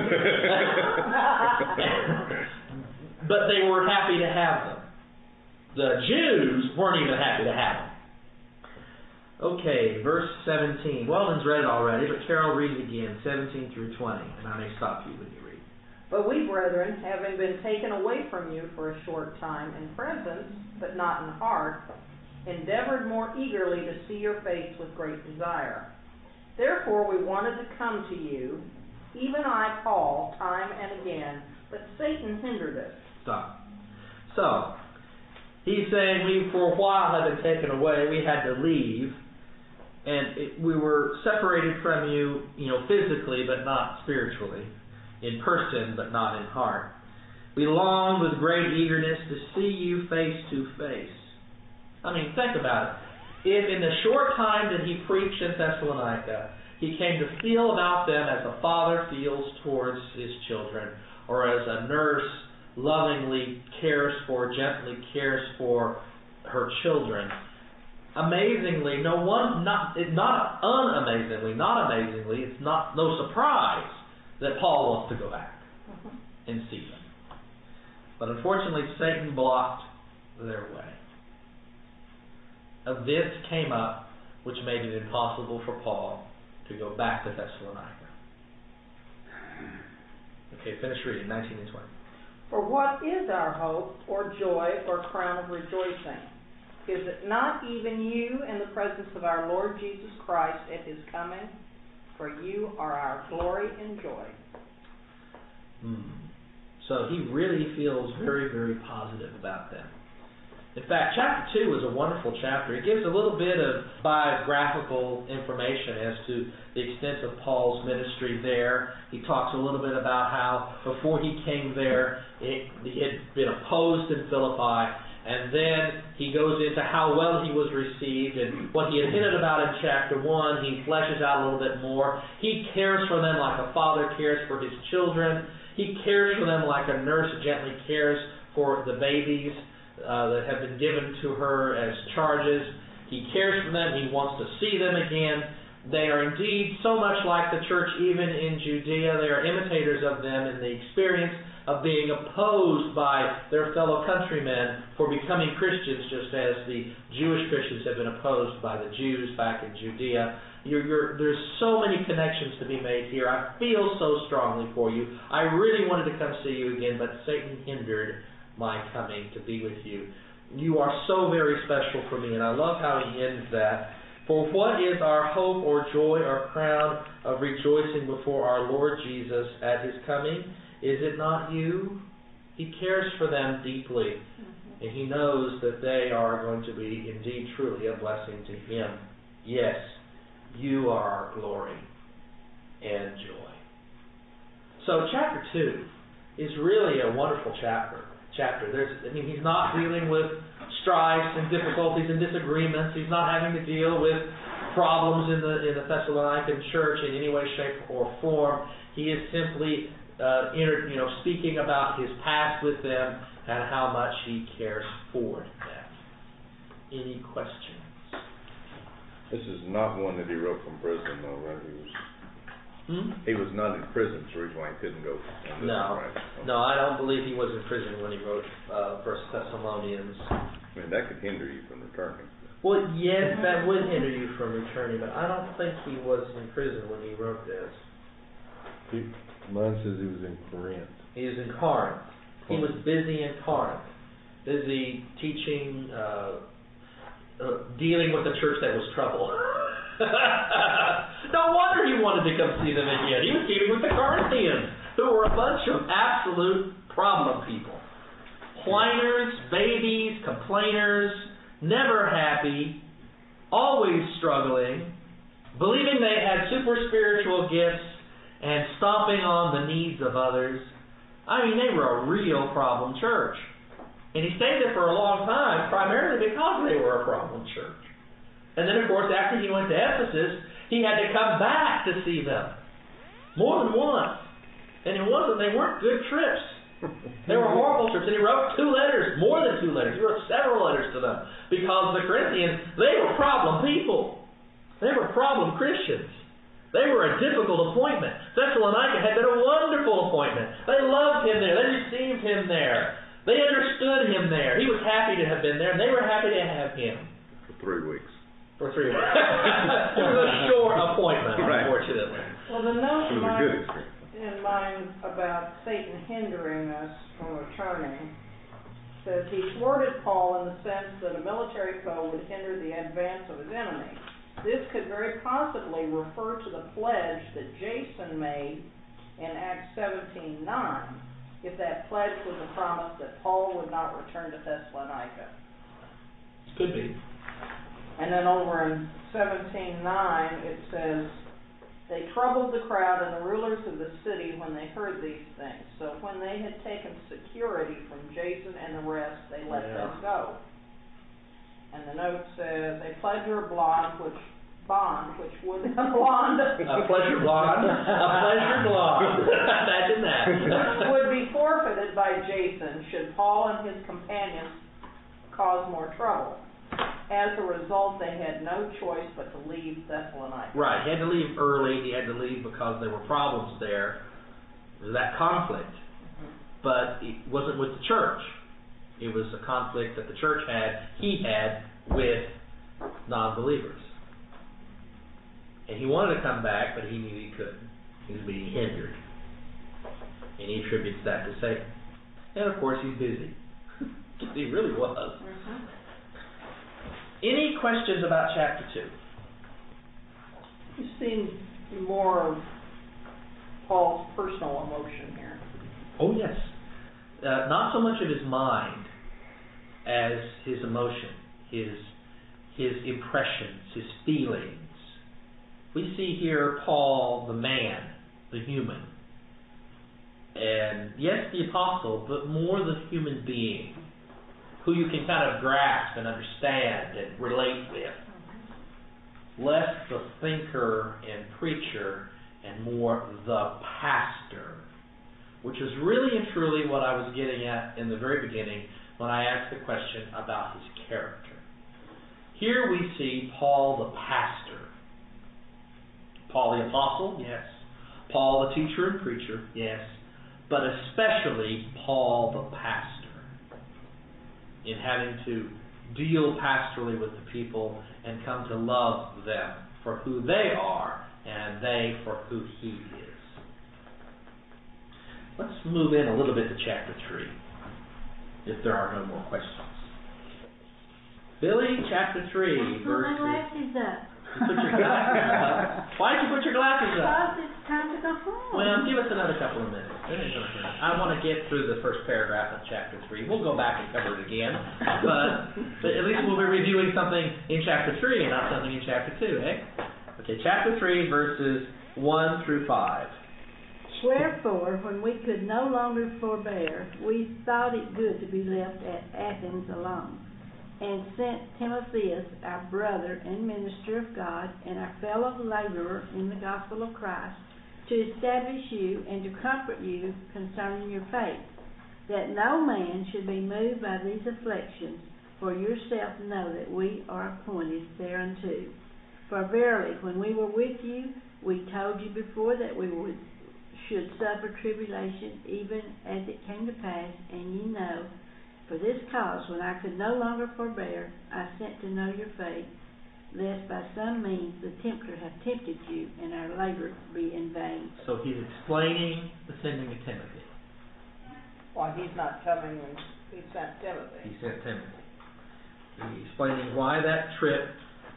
But they were happy to have them. The Jews weren't even happy to have them. Okay, verse seventeen. Weldon's read it already, but Carol, read it again, seventeen through twenty, and I may stop you when you read. But we, brethren, having been taken away from you for a short time in presence, but not in heart, endeavored more eagerly to see your face with great desire. Therefore we wanted to come to you, even I, Paul, time and again, but Satan hindered us. Stop. So, he's saying we, for a while, had been taken away. We had to leave, and it, we were separated from you, you know, physically, but not spiritually. In person, but not in heart. We longed with great eagerness to see you face to face. I mean, think about it. If in the short time that he preached in Thessalonica, he came to feel about them as a father feels towards his children, or as a nurse lovingly cares for, gently cares for her children. Amazingly, no one, not, not unamazingly, not amazingly, it's not no surprise that Paul wants to go back and see them. But unfortunately, Satan blocked their way. Events came up which made it impossible for Paul to go back to Thessalonica. Okay, finish reading, nineteen and twenty. For what is our hope, or joy, or crown of rejoicing? Is it not even you in the presence of our Lord Jesus Christ at his coming? For you are our glory and joy. Hmm. So he really feels very, very positive about them. In fact, chapter two is a wonderful chapter. It gives a little bit of biographical information as to the extent of Paul's ministry there. He talks a little bit about how before he came there, it, he had been opposed in Philippi. And then he goes into how well he was received, and what he had hinted about in chapter one, he fleshes out a little bit more. He cares for them like a father cares for his children. He cares for them like a nurse gently cares for the babies uh, that have been given to her as charges. He cares for them. He wants to see them again. They are indeed so much like the church even in Judea. They are imitators of them in the experience of being opposed by their fellow countrymen for becoming Christians, just as the Jewish Christians have been opposed by the Jews back in Judea. You're, you're, there's so many connections to be made here. I feel so strongly for you. I really wanted to come see you again, but Satan hindered my coming to be with you. You are so very special for me, and I love how he ends that. For what is our hope or joy or crown of rejoicing before our Lord Jesus at his coming? Is it not you He cares for them deeply, and he knows that they are going to be indeed truly a blessing to him. Yes, you are our glory and joy. So chapter two is really a wonderful chapter. Chapter. There's, I mean, he's not dealing with strifes and difficulties and disagreements. He's not having to deal with problems in the in the Thessalonican church in any way, shape, or form. He is simply, uh, inter, you know, speaking about his past with them and how much he cares for them. Any questions? This is not one that he wrote from prison, though, right? He was, Hmm? he was not in prison, so reason why he couldn't go on this No, one, right? no, I don't believe he was in prison when he wrote uh, First Thessalonians. I mean, that could hinder you from returning. Well, yes, that would hinder you from returning, but I don't think he was in prison when he wrote this. He, mine says he was in Corinth. He was in Corinth. He was busy in Corinth, busy teaching, uh, uh, dealing with a church that was troubled. No wonder he wanted to come see them again. He was dealing with the Corinthians, who were a bunch of absolute problem people. Whiners, babies, complainers, never happy, always struggling, believing they had super spiritual gifts, and stomping on the needs of others. I mean, they were a real problem church. And he stayed there for a long time, primarily because they were a problem church. And then, of course, after he went to Ephesus, he had to come back to see them. More than once. And it wasn't, they weren't good trips. They were horrible trips. And he wrote two letters, more than two letters. He wrote several letters to them. Because the Corinthians, they were problem people. They were problem Christians. They were a difficult appointment. Thessalonica had been a wonderful appointment. They loved him there. They received him there. They understood him there. He was happy to have been there, and they were happy to have him. For three weeks. For three weeks. It was a short appointment, Right. unfortunately. Well, the note It in was a good mind, experience. in mind about Satan hindering us from returning says he thwarted Paul in the sense that a military foe would hinder the advance of his enemy. This could very possibly refer to the pledge that Jason made in Acts seventeen nine, if that pledge was a promise that Paul would not return to Thessalonica. Could be. And then over in seventeen nine, it says, they troubled the crowd and the rulers of the city when they heard these things. So when they had taken security from Jason and the rest, they let Yeah. them go. And the note says, a pleasure bond which bond which would blonde A pleasure blonde. A pleasure blonde. Imagine that. would be forfeited by Jason should Paul and his companions cause more trouble. As a result, they had no choice but to leave Thessalonica. Right. He had to leave early. He had to leave because there were problems there. There was that conflict. But it wasn't with the church. It was a conflict that the church had, he had, with non-believers. And he wanted to come back, but he knew he couldn't. He was being hindered. And he attributes that to Satan. And of course, he's busy. He really was. Mm-hmm. Any questions about chapter two? You see more of Paul's personal emotion here. Oh, yes. Uh, not so much of his mind as his emotion, his his impressions, his feelings. We see here Paul, the man, the human. And yes, the apostle, but more the human being, who you can kind of grasp and understand and relate with. Less the thinker and preacher, and more the pastor. Which is really and truly what I was getting at in the very beginning when I asked the question about his character. Here we see Paul the pastor. Paul the apostle, yes. Paul the teacher and preacher, yes. But especially Paul the pastor. In having to deal pastorally with the people and come to love them for who they are and they for who he is. Let's move in a little bit to chapter three, if there are no more questions. Billy, chapter three, I put verse... my glasses up. You put your glasses up. Why did you put your glasses up? Because it's time to go home. Well, give us another couple of minutes. I want to get through the first paragraph of chapter three. We'll go back and cover it again, but, but at least we'll be reviewing something in chapter three and not something in chapter two, eh? Okay, chapter three, verses one through five. Wherefore, when we could no longer forbear, we thought it good to be left at Athens alone, and sent Timotheus, our brother and minister of God, and our fellow laborer in the gospel of Christ, to establish you and to comfort you concerning your faith, that no man should be moved by these afflictions, for yourself know that we are appointed thereunto. For verily, when we were with you, we told you before that we would should suffer tribulation, even as it came to pass, and ye know. For this cause, when I could no longer forbear, I sent to know your faith, lest by some means the tempter have tempted you, and our labor be in vain. So he's explaining the sending of Timothy. Why he's not coming when he sent Timothy. He sent Timothy. He's explaining why that trip,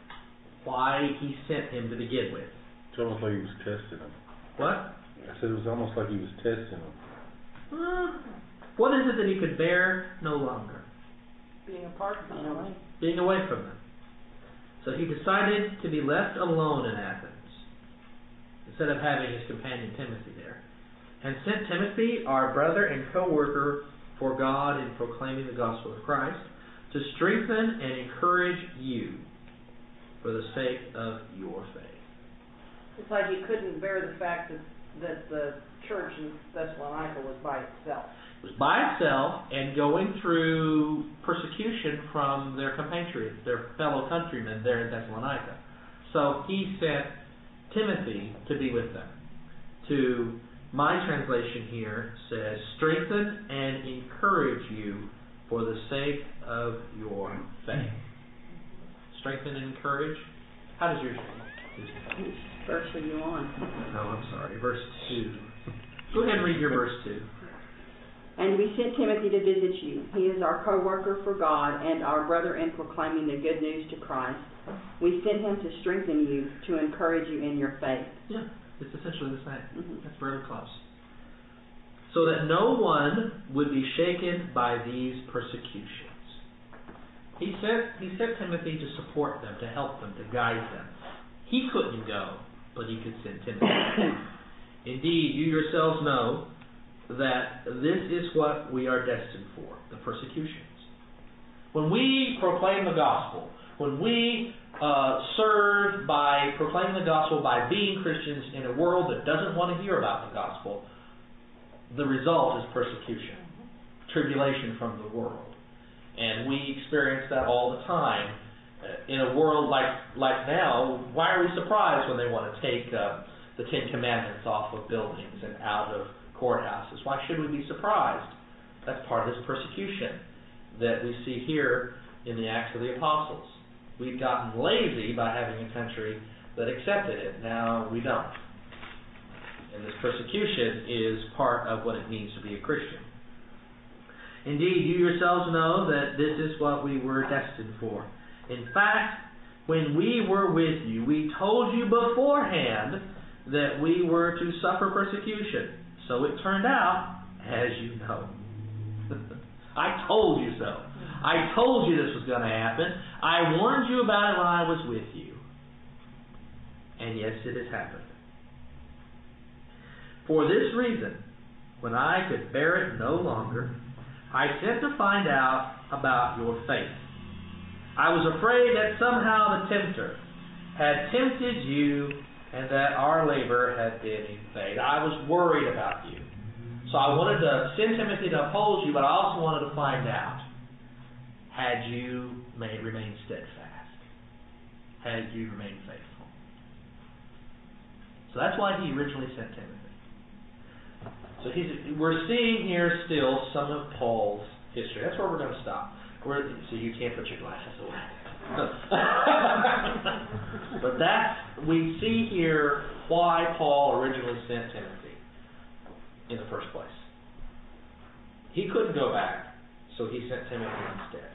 why he sent him to begin with. It's almost like he was testing him. What? I said it was almost like he was testing him. Uh, what is it that he could bear no longer? Being apart from them. Being away from them. So he decided to be left alone in Athens, instead of having his companion Timothy there, and sent Timothy, our brother and co-worker for God in proclaiming the gospel of Christ, to strengthen and encourage you for the sake of your faith. It's like he couldn't bear the fact that, that the church in Thessalonica was by itself. It was by itself and going through persecution from their compatriots, their fellow countrymen there in Thessalonica. So he sent Timothy to be with them. To my translation here says, strengthen and encourage you for the sake of your faith. Strengthen and encourage? How does yours say? Which verse are you on? No, I'm sorry. Verse two. Go ahead and read your verse two. And we sent Timothy to visit you. He is our co-worker for God and our brother in proclaiming the good news to Christ. We sent him to strengthen you, to encourage you in your faith. Yeah, it's essentially the same. Mm-hmm. That's very close. So that no one would be shaken by these persecutions. He sent, he sent Timothy to support them, to help them, to guide them. He couldn't go, but he could send Timothy. Indeed, you yourselves know that this is what we are destined for, the persecutions. When we proclaim the gospel, when we uh, serve by proclaiming the gospel, by being Christians in a world that doesn't want to hear about the gospel, the result is persecution, tribulation from the world. And we experience that all the time. Uh, in a world like like now, why are we surprised when they want to take uh, the Ten Commandments off of buildings and out of courthouses? Why should we be surprised? That's part of this persecution that we see here in the Acts of the Apostles. We've gotten lazy by having a country that accepted it. Now we don't. And this persecution is part of what it means to be a Christian. Indeed, you yourselves know that this is what we were destined for. In fact, when we were with you, we told you beforehand that we were to suffer persecution. So it turned out, as you know. I told you so. I told you this was going to happen. I warned you about it when I was with you. And yes, it has happened. For this reason, when I could bear it no longer, I sent to find out about your faith. I was afraid that somehow the tempter had tempted you and that our labor had been in vain. I was worried about you. So I wanted to send Timothy to uphold you, but I also wanted to find out, had you made, remained steadfast? Had you remained faithful? So that's why he originally sent Timothy. So he's, we're seeing here still some of Paul's history. That's where we're going to stop. We're, so you can't put your glasses away. But that, we see here why Paul originally sent Timothy in the first place. He couldn't go back, so he sent Timothy instead.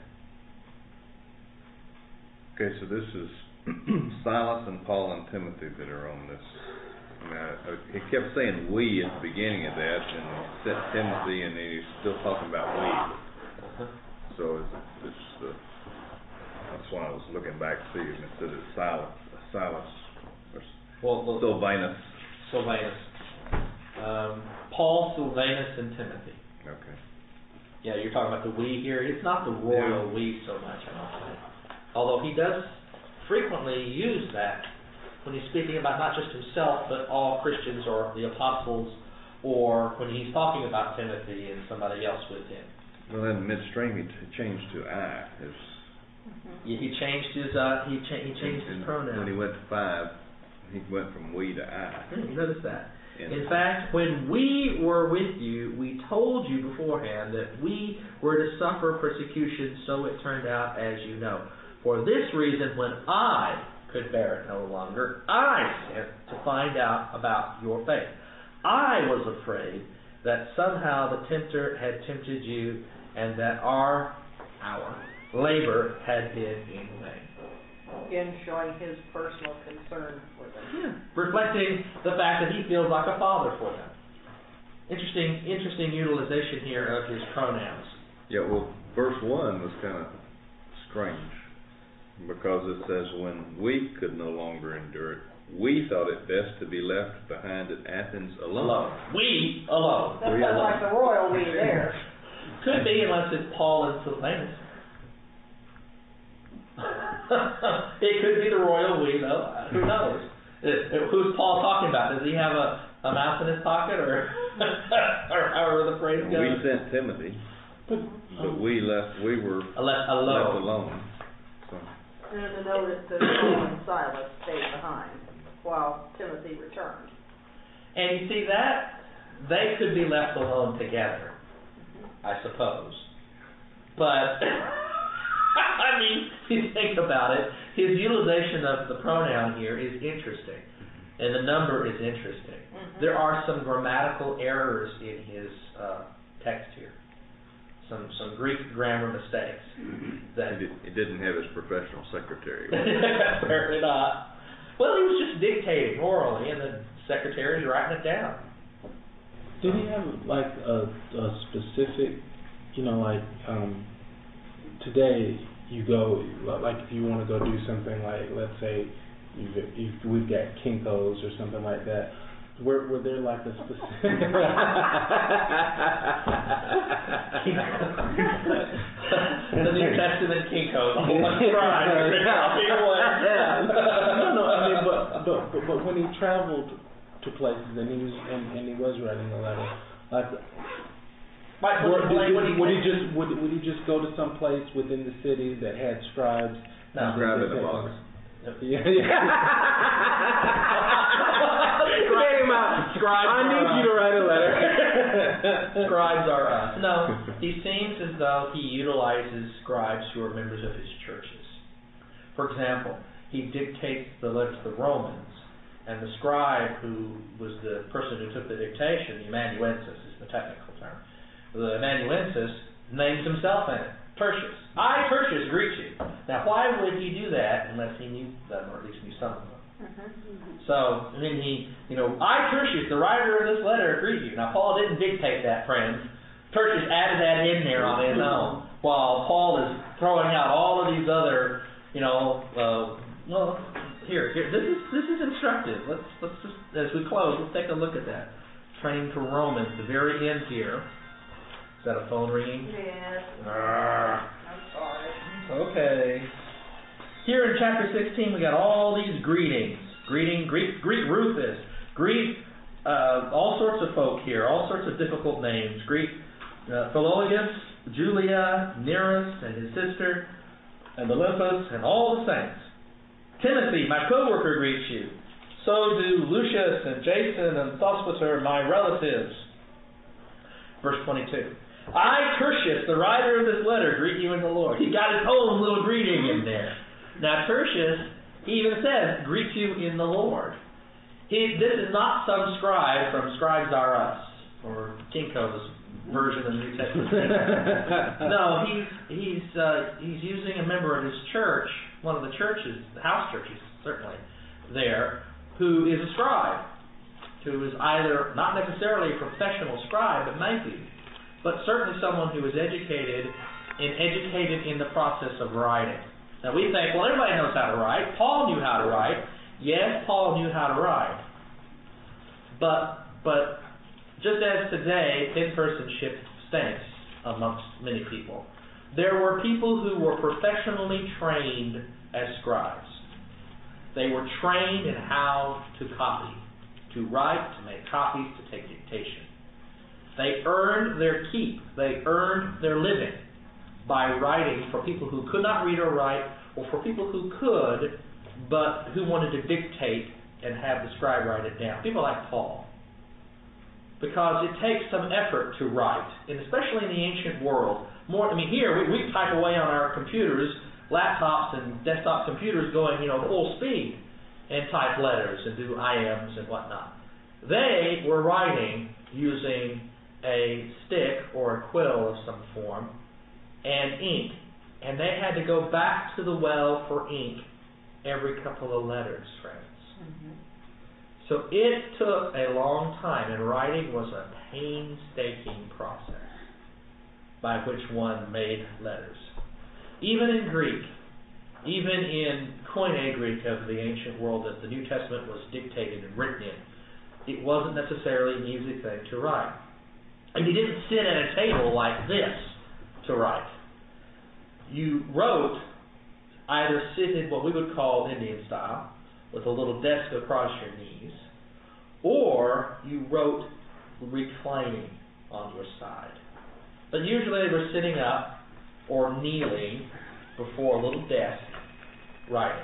Okay, so this is Silas and Paul and Timothy that are on this Now, uh, he kept saying we at the beginning of that, and he said Timothy, and then he's still talking about we. So it's, it's uh, that's why I was looking back to see if it said it's Silas, Silas, or Well, well Silvanus. Silvanus. Um, Paul, Silvanus, and Timothy. Okay. Yeah, you're talking about the we here. It's not the royal Yeah. we so much, I don't think. Although he does frequently use that when he's speaking about not just himself, but all Christians or the apostles, or when he's talking about Timothy and somebody else with him. Well, then midstream he t- changed to I. His, Yeah, he changed his uh, he, cha- he changed his and pronoun. When he went to five, he went from we to I. Hmm, notice that. And In fact, when we were with you, we told you beforehand that we were to suffer persecution, so it turned out as you know. For this reason, when I could bear it no longer, I sent to find out about your faith. I was afraid that somehow the tempter had tempted you, and that our, our labor had been in vain. Again, showing his personal concern for them. Yeah. Reflecting the fact that he feels like a father for them. Interesting, interesting utilization here of his pronouns. Yeah, well, verse one was kind of strange because it says, when we could no longer endure it, we thought it best to be left behind at Athens alone. Alone. We alone. That We sounds alone. like the royal we there. Could be, unless it's Paul and Silvanus. It could be the royal we, though. Who knows? It, it, who's Paul talking about? Does he have a, a mouse in his pocket, or or however the phrase goes? We sent Timothy, but we left. We were Left left alone. alone. So, And to notice that Paul and Silas stayed behind while Timothy returned. And you see that they could be left alone together, I suppose. But I mean, if you think about it, his utilization of the pronoun here is interesting, and the number is interesting. Mm-hmm. There are some grammatical errors in his uh, text here, some some Greek grammar mistakes. That he, did, he didn't have his professional secretary. apparently not. Well, he was just dictating orally, and the secretary's writing it down. Did he have like a, a specific, you know, like um, today you go, like if you want to go do something like, let's say, you've, you've, we've got Kinko's or something like that. Were, were there like a specific... The New Testament Kinko's. No, no, I mean, but, but, but, but when he traveled to places and he was, and, and he was writing a letter, like... Right, Would, would, did, would, he, would he just would, would he just go to some place within the city that had scribes? No. Scribe in the box. Yeah, yeah. Came out. Scribes I need are you to write a letter. Scribes are us. No, he seems as though he utilizes scribes who are members of his churches. For example, he dictates the letter to the Romans, and the scribe who was the person who took the dictation, the amanuensis is the technical term, the amanuensis names himself in it, Tertius. I, Tertius, greet you. Now, why would he do that unless he knew them, or at least knew some of them? Mm-hmm. So, and then he, you know, I, Tertius, the writer of this letter, greet you. Now, Paul didn't dictate that, friends. Tertius added that in there on his own, while Paul is throwing out all of these other, you know, uh, well, here, here, this is this is instructive. Let's let's just, as we close, let's take a look at that. Turning to Romans, the very end here. Is that a phone ringing? Yes. Arrgh. I'm sorry. Okay. Here in chapter sixteen, we got all these greetings. Greeting, greet, greet Rufus. Greet uh, all sorts of folk here, all sorts of difficult names. Greet uh, Philologus, Julia, Nereus, and his sister, and Olympus, and all the saints. Timothy, my co-worker, greets you. So do Lucius and Jason and Sospater, my relatives. Verse twenty-two. I, Tertius, the writer of this letter, greet you in the Lord. He got his own little greeting in there. Now, Tertius, he even says, greet you in the Lord. He, this is not some scribe from Scribes Are Us, or Kinko's version of the New Testament. No, he's he's uh, he's using a member of his church, one of the churches, the house churches, certainly, there, who is a scribe. who is either not necessarily a professional scribe, but maybe, but certainly someone who was educated and educated in the process of writing. Now we think, well, everybody knows how to write. Paul knew how to write. Yes, Paul knew how to write. But but just as today, in-personship stinks amongst many people, there were people who were professionally trained as scribes. They were trained in how to copy, to write, to make copies, to take dictation. They earned their keep. They earned their living by writing for people who could not read or write, or for people who could, but who wanted to dictate and have the scribe write it down. People like Paul. Because it takes some effort to write, and especially in the ancient world. More, I mean, here we, we type away on our computers, laptops and desktop computers going, you know, full speed, and type letters and do I Ms and whatnot. They were writing using a stick or a quill of some form and ink, and they had to go back to the well for ink every couple of letters, friends. Mm-hmm. So it took a long time, and writing was a painstaking process by which one made letters. Even in Greek, even in Koine Greek of the ancient world that the New Testament was dictated and written in, it wasn't necessarily an easy thing to write. And you didn't sit at a table like this to write. You wrote either sitting what we would call Indian style, with a little desk across your knees, or you wrote reclining on your side. But usually they were sitting up or kneeling before a little desk writing.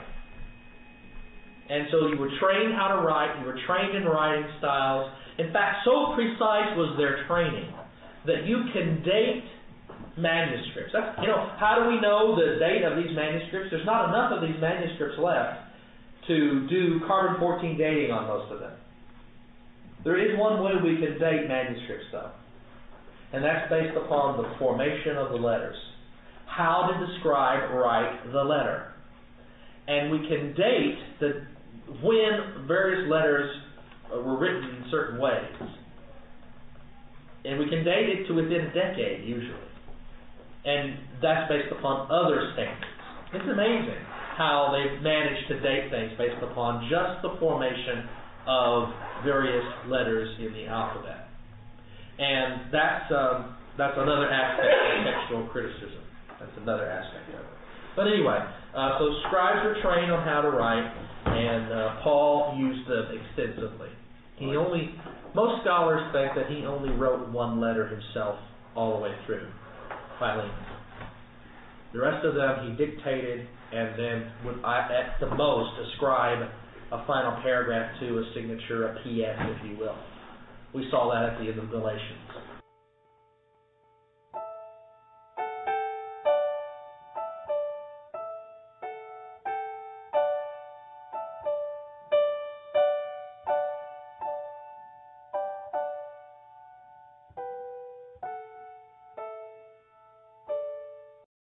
And so you were trained how to write, you were trained in writing styles. In fact, so precise was their training that you can date manuscripts. That's, you know, how do we know the date of these manuscripts? There's not enough of these manuscripts left to do carbon fourteen dating on most of them. There is one way we can date manuscripts, though, and that's based upon the formation of the letters. How did the scribe write the letter? And we can date the when various letters were written in certain ways. And we can date it to within a decade, usually. And that's based upon other standards. It's amazing how they've managed to date things based upon just the formation of various letters in the alphabet. And that's um, that's another aspect of textual criticism. That's another aspect of it. But anyway, uh, so scribes were trained on how to write, and uh, Paul used them extensively. He only, most scholars think that he only wrote one letter himself all the way through, Philemon. The rest of them he dictated and then would, at the most, ascribe a final paragraph to, a signature, a P S, if you will. We saw that at the end of Galatians.